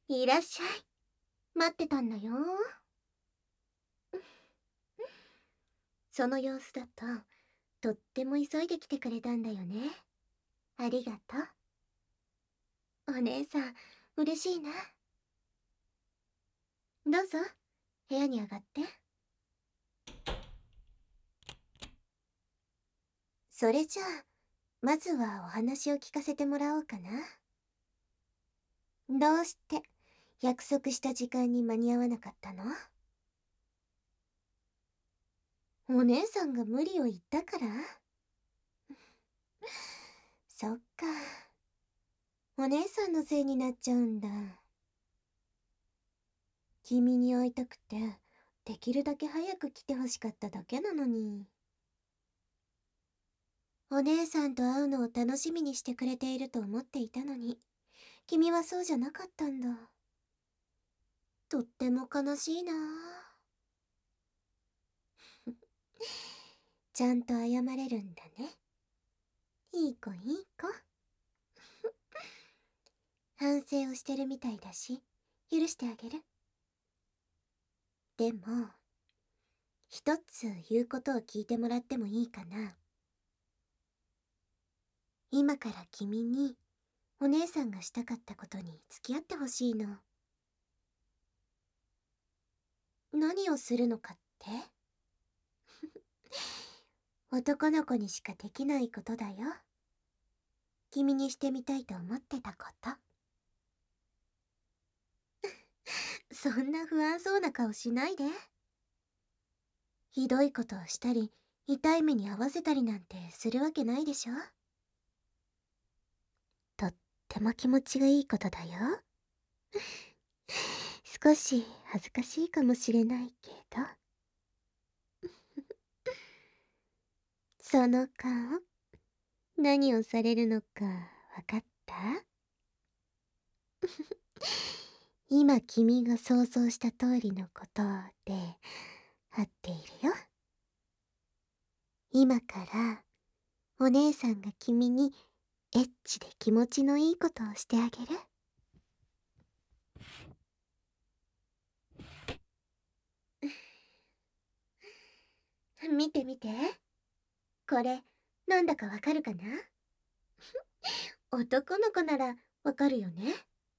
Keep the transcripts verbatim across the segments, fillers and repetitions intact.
いらっしゃい。待ってたんだよ。その様子だと、とっても急いで来てくれたんだよね。ありがとう。お姉さん、嬉しいな。どうぞ、部屋に上がって。それじゃあ、まずはお話を聞かせてもらおうかな。どうして約束した時間に間に合わなかったの？お姉さんが無理を言ったから？そっか。お姉さんのせいになっちゃうんだ。君に会いたくて、できるだけ早く来てほしかっただけなのに。お姉さんと会うのを楽しみにしてくれていると思っていたのに、君はそうじゃなかったんだ。とっても悲しいな。ちゃんと謝れるんだね。いい子いい子。反省をしてるみたいだし、許してあげる。でも、一つ言うことを聞いてもらってもいいかな。今から君に、お姉さんがしたかったことに付き合ってほしいの。何をするのかって？男の子にしかできないことだよ。君にしてみたいと思ってたこと。そんな不安そうな顔しないで。ひどいことをしたり、痛い目に遭わせたりなんてするわけないでしょ。とっても気持ちがいいことだよ。少し恥ずかしいかもしれないけど。その顔、何をされるのかわかった？今君が想像した通りのことで合っているよ。今からお姉さんが君にエッチで気持ちのいいことをしてあげる。見て見て。これ、なんだかわかるかな？男の子ならわかるよね。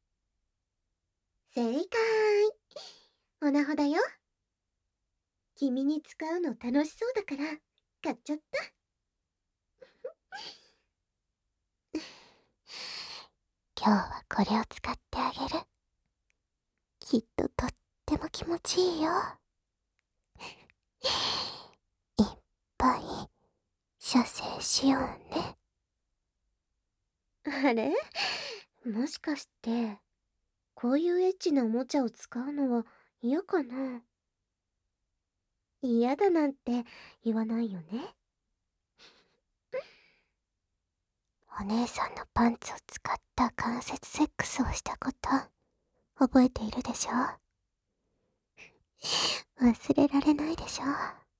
正解。オナホだよ。君に使うの楽しそうだから買っちゃった。今日はこれを使ってあげる。きっととっても気持ちいいよ。いっぱい射精しようね。あれ？もしかしてこういうエッチなおもちゃを使うのは嫌かな？嫌だなんて言わないよね。お姉さんのパンツを使った関節セックスをしたこと覚えているでしょ？忘れられないでしょ？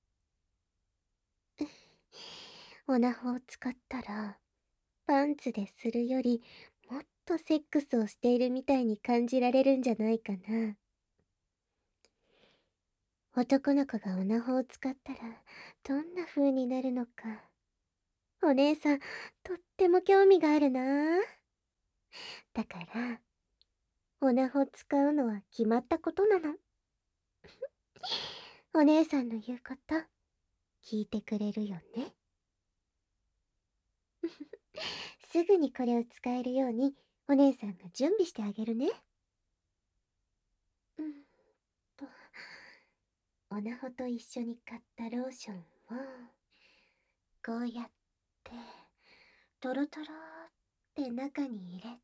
オナホを使ったらパンツでするよりもっとセックスをしているみたいに感じられるんじゃないかな。男の子がオナホを使ったらどんな風になるのか、お姉さんとっても興味があるな。だからオナホ使うのは決まったことなの。お姉さんの言うこと聞いてくれるよね？すぐにこれを使えるようにお姉さんが準備してあげるね。うんと、オナホと一緒に買ったローションをこうやってトロトロって中に入れ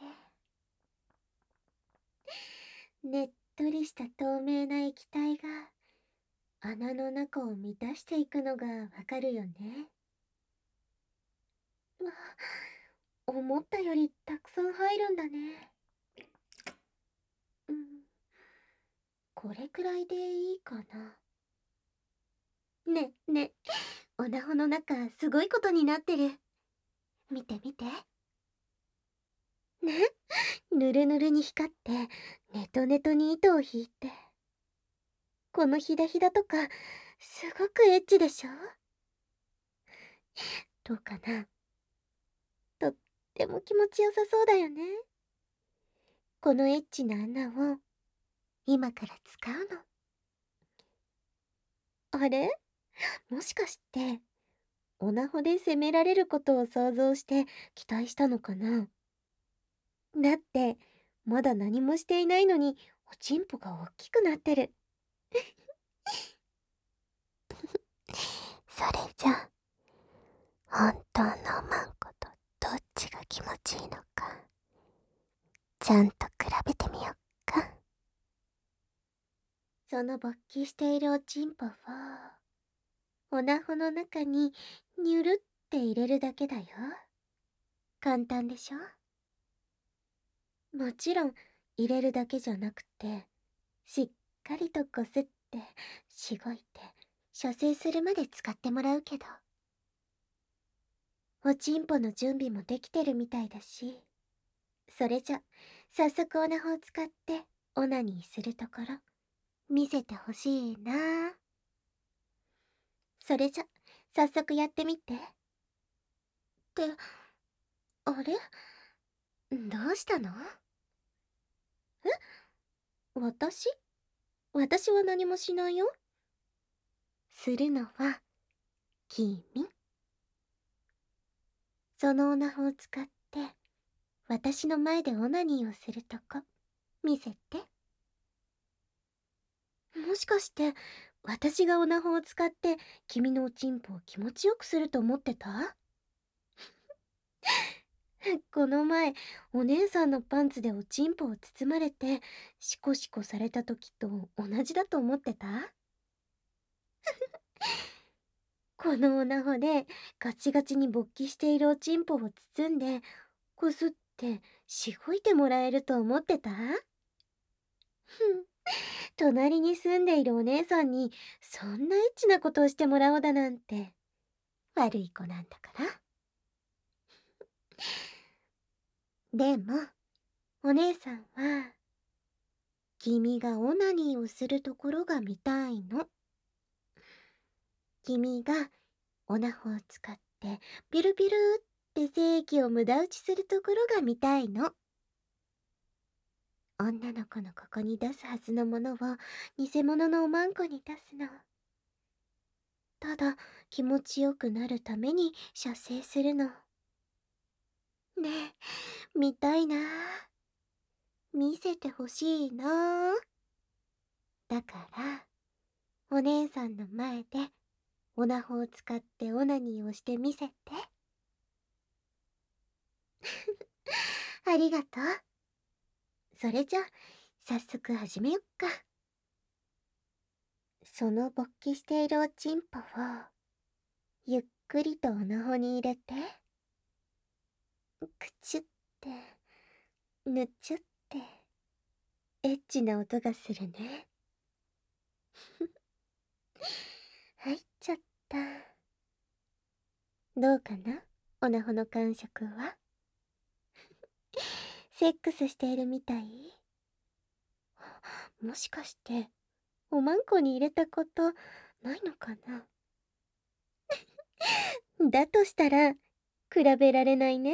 て、ねっとりした透明な液体が穴の中を満たしていくのがわかるよね。わ、思ったよりたくさん入るんだね。うん、これくらいでいいかな。ねね、オナホの中すごいことになってる。見て見て。ね、 ぬるぬるに光ってネトネトに糸を引いて、このひだひだとかすごくエッチでしょ？どうかな？とっても気持ちよさそうだよね。このエッチな穴を今から使うの。あれ、もしかしてオナホで責められることを想像して期待したのかな？だってまだ何もしていないのにおちんぽが大きくなってる。 それじゃ本当のマンコとどっちが気持ちいいのかちゃんと比べてみよっか。 その勃起しているおちんぽをオナホの中にニュルって入れるだけだよ。簡単でしょ？もちろん入れるだけじゃなくて、しっかりとこすってしごいて射精するまで使ってもらうけど、おちんぽの準備もできてるみたいだし、それじゃ早速オナホを使ってオナニーするところ見せてほしいな。それじゃ早速やってみて。って、あれ、どうしたの？え、私？私は何もしないよ。するのは君。そのオナホを使って私の前でオナニーをするとこ見せて。もしかして私がオナホを使って君のおちんぽを気持ちよくすると思ってた？この前お姉さんのパンツでおちんぽを包まれてシコシコされた時と同じだと思ってた？このオナホでガチガチに勃起しているおちんぽを包んでこすってしごいてもらえると思ってた？隣に住んでいるお姉さんにそんなエッチなことをしてもらおうだなんて悪い子なんだから。でもお姉さんは君がオナニーをするところが見たいの。君がオナホを使ってビルビルって精液を無駄打ちするところが見たいの。女の子のここに出すはずのものを偽物のおまんこに出すの。ただ気持ちよくなるために射精するの。ねえ、見たいな。見せてほしいな。だからお姉さんの前でオナホを使ってオナニーをしてみせて。ありがとう。それじゃ早速始めよっか。その勃起しているおちんぽをゆっくりとオナホに入れて、くちゅってぬちゅってエッチな音がするね。入っちゃった。どうかな、オナホの感触は？セックスしているみたい？もしかしておまんこに入れたことないのかな？だとしたら比べられないね。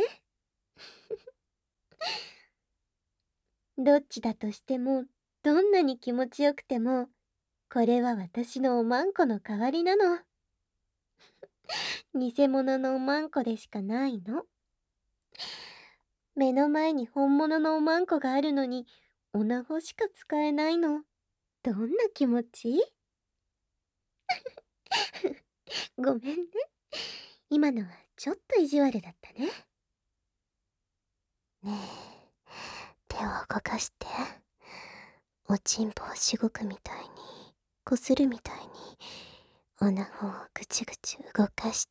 どっちだとしてもどんなに気持ちよくてもこれは私のおまんこの代わりなの。偽物のおまんこでしかないの。目の前に本物のおまんこがあるのにオナホしか使えないの。どんな気持ち？ごめんね。今のはちょっと意地悪だったね。 ねえ、手を動かして。おちんぽをしごくみたいにこするみたいにオナホをぐちぐち動かして。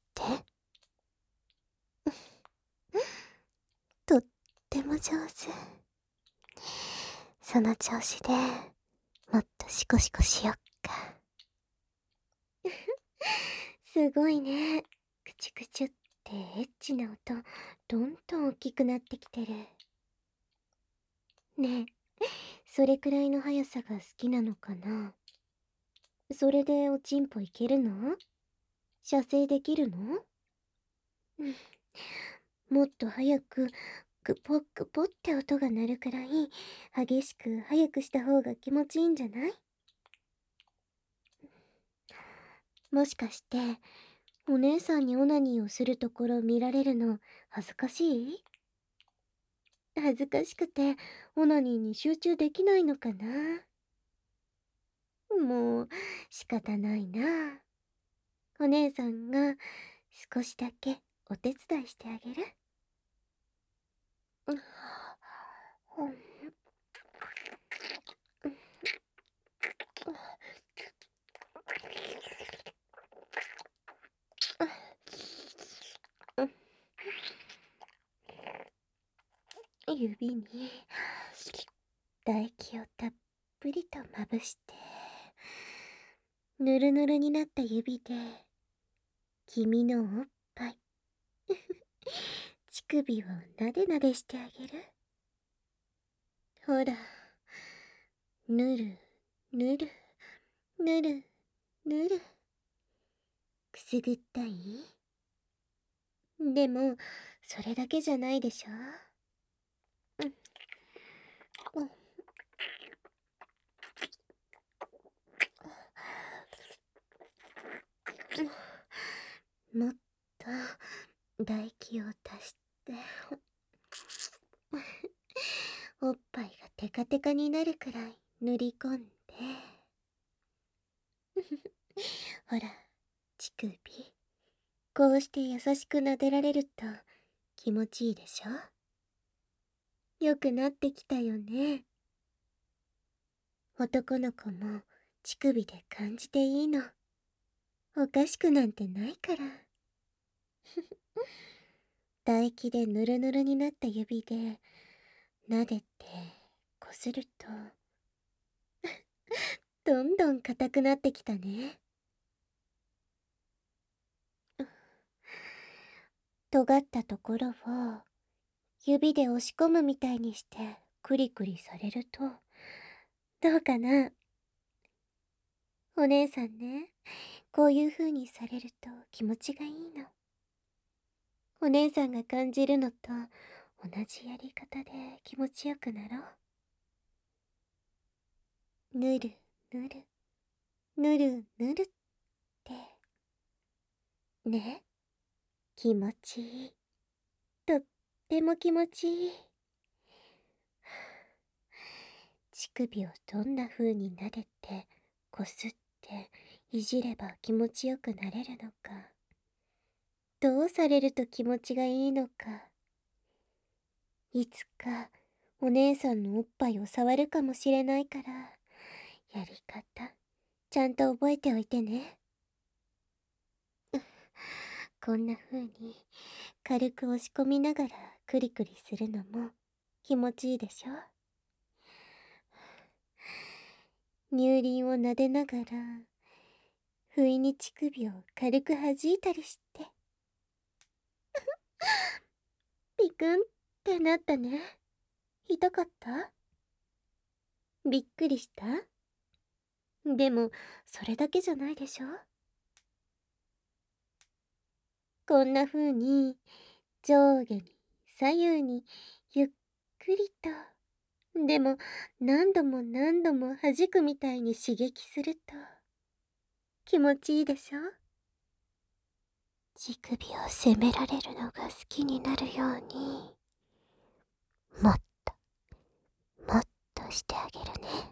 とっても上手。その調子でもっとシコシコしよっか。 すごいね。くちゅくちゅってエッチな音どんどん大きくなってきてる。 ねえ、それくらいの速さが好きなのかな。それでおちんぽいけるの？射精できるの？うん、もっと早くグポグポって音が鳴るくらい激しく早くした方が気持ちいいんじゃない？もしかしてお姉さんにオナニーをするところ見られるの恥ずかしい？恥ずかしくてオナニーに集中できないのかな。もう仕方ないな。お姉さんが少しだけお手伝いしてあげる。うん指に唾液をたっぷりとまぶして、ぬるぬるになった指で君のおっぱい乳首をなでなでしてあげる。ほら、ぬるぬるぬるぬる。くすぐったい？でもそれだけじゃないでしょ。うんうんうん、もっと唾液を足しておっぱいがテカテカになるくらい塗り込んでほら、乳首こうして優しく撫でられると気持ちいいでしょ。よくなってきたよね。男の子も乳首で感じていいの。おかしくなんてないから。唾液でヌルヌルになった指で撫でてこするとどんどん硬くなってきたね。尖ったところを指で押し込むみたいにしてクリクリされるとどうかな。お姉さんね、こういう風にされると気持ちがいいの。お姉さんが感じるのと同じやり方で気持ちよくなろう。ぬるぬるぬるぬるってね、気持ちいい。とっても気持ちいい。乳首をどんな風に撫でてこすっていじれば気持ちよくなれるのか、どうされると気持ちがいいのか、いつかお姉さんのおっぱいを触るかもしれないから、やり方ちゃんと覚えておいてね。こんな風に軽く押し込みながらクリクリするのも気持ちいいでしょ。乳輪を撫でながら不意に乳首を軽く弾いたりしてピクンってなったね。痛かった？びっくりした？でもそれだけじゃないでしょ。こんな風に上下に左右にゆっくりと、でも何度も何度も弾くみたいに刺激すると気持ちいいでしょ。 乳首を責められるのが好きになるように、もっともっとしてあげるね。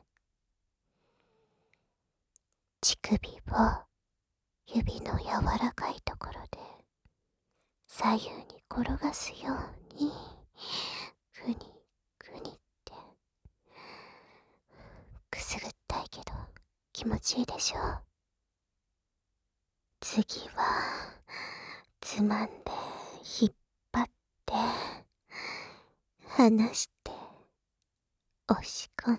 乳首を指の柔らかいところで左右に転がすようにふにふにって。くすぐったいけど気持ちいいでしょ。次はつまんで引っ張って離して押し込んで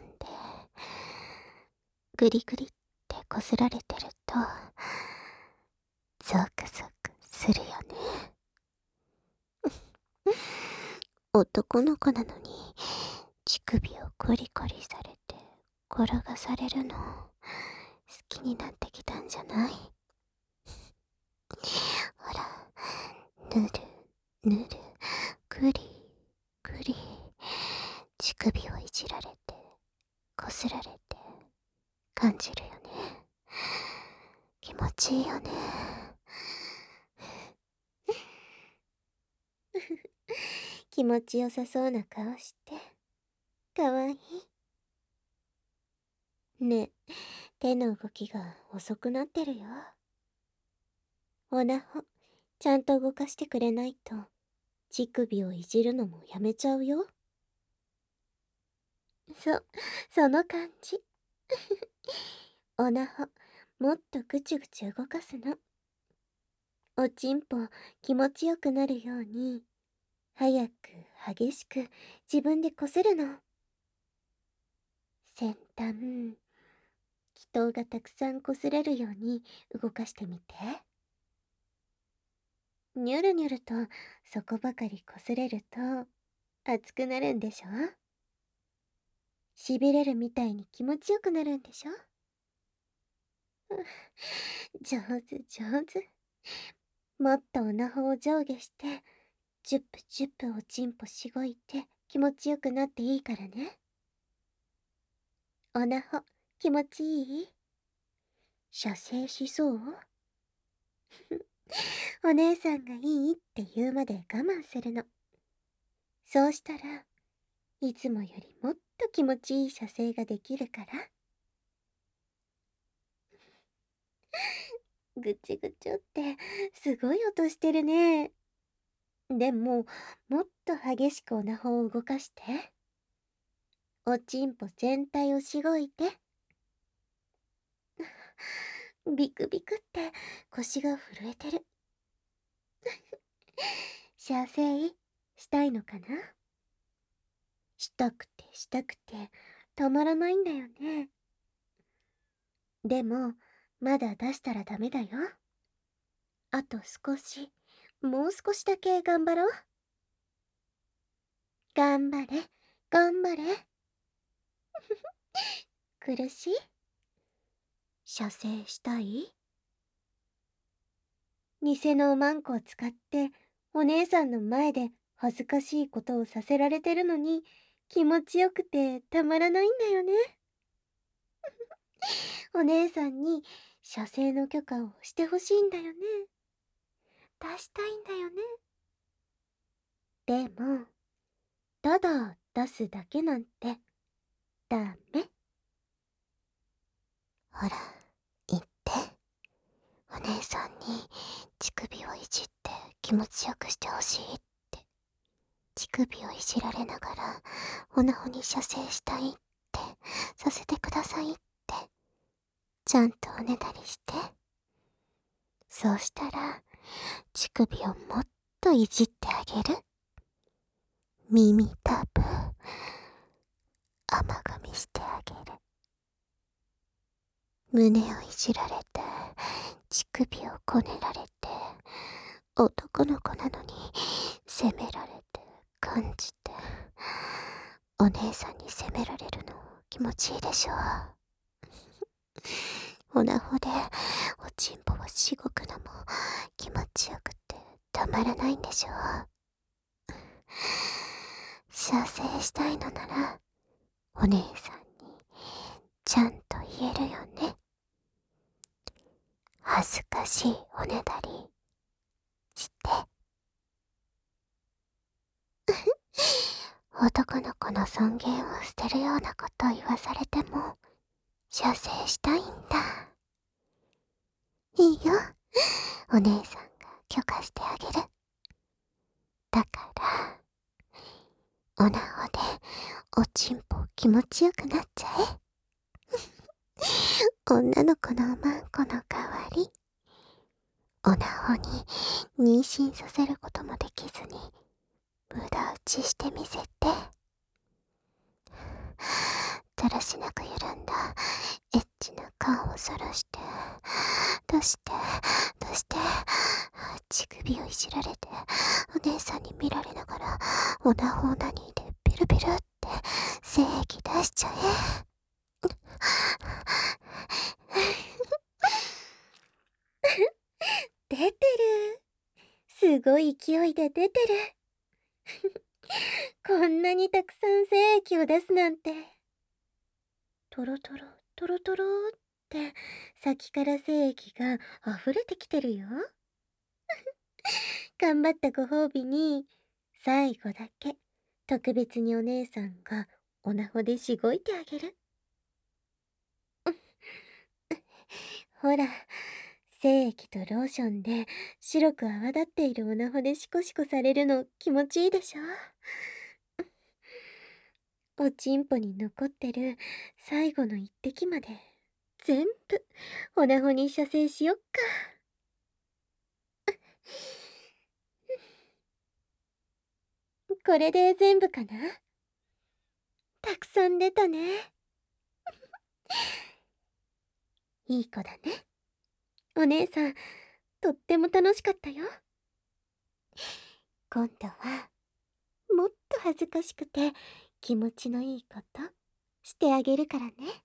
グリグリってこすられてるとゾクゾクするよね。男の子なのに乳首をコリコリされて転がされるの好きになってきたんじゃない？ほら、ぬるぬる、くりくり、乳首をいじられてこすられて感じるよね。気持ちいいよね。 気持ちよさそうな顔して、かわいい。ねえ、手の動きが遅くなってるよ。おなほ、ちゃんと動かしてくれないと、乳首をいじるのもやめちゃうよ。そ、その感じ。おなほ、もっとぐちゅぐちゅ動かすの。おちんぽ気持ちよくなるように、早く激しく自分でこするの。先端、気筒がたくさんこすれるように動かしてみて。にゅるにゅるとそこばかりこすれると熱くなるんでしょ？しびれるみたいに気持ちよくなるんでしょ？上手上手。もっとおなほを上下して、ジュップジュップおちんぽしごいて気持ちよくなっていいからね。おなほ、気持ちいい？射精しそう？お姉さんがいいって言うまで我慢するの。そうしたら、いつもよりもっと気持ちいい射精ができるから。ぐちぐちゅってすごい音してるね。でも、もっと激しくおなほを動かして。おちんぽ全体をしごいて。ビクビクって腰が震えてる。射精したいのかな？したくてしたくてたまらないんだよね。でも、まだ出したらダメだよ。あと少し、もう少しだけ頑張ろう。頑張れ、頑張れ。苦しい？射精したい？偽のおまんこを使ってお姉さんの前で恥ずかしいことをさせられてるのに気持ちよくてたまらないんだよね。お姉さんに射精の許可をしてほしいんだよね。出したいんだよね。でも、ただ出すだけなんてダメ。 ほら、言って。お姉さんに乳首をいじって気持ちよくしてほしいって。乳首をいじられながらおなほに射精したいってさせてくださいって。ちゃんとおねだりして。そうしたら乳首をもっといじってあげる。耳たぶ甘噛みしてあげる。胸をいじられて乳首をこねられて、男の子なのに責められて感じて、お姉さんに責められるの気持ちいいでしょう。おなほでおちんぽをしごくのも気持ちよくてたまらないんでしょう。射精したいのならお姉さんにちゃんと言えるよね。恥ずかしいおねだりして。男の子の尊厳を捨てるようなことを言わされても射精したいんだ。いいよ、お姉さんが許可してあげる。だからおなほでおちんぽ気持ちよくなっちゃえ。女の子のおまんこの代わり、おなほに妊娠させることもできずに無駄打ちしてみせて。だらしなく緩んだエッチな感をさらして、出して出して、乳首をいじられてお姉さんに見られながらおなほを何でピルピルって精液出しちゃ出てる。すごい勢いで出てる。こんなにたくさん精液を出すなんて。トロトロ、トロトロって先から精液が溢れてきてるよ。頑張ったご褒美に、最後だけ特別にお姉さんがおなほでしごいてあげる。ほら、精液とローションで白く泡立っているおなほでシコシコされるの気持ちいいでしょ。おちんぽに残ってる最後の一滴まで全部おなほに射精しよっか。これで全部かな。たくさん出たね。いい子だね。お姉さん、とっても楽しかったよ。今度は、もっと恥ずかしくて気持ちのいいことしてあげるからね。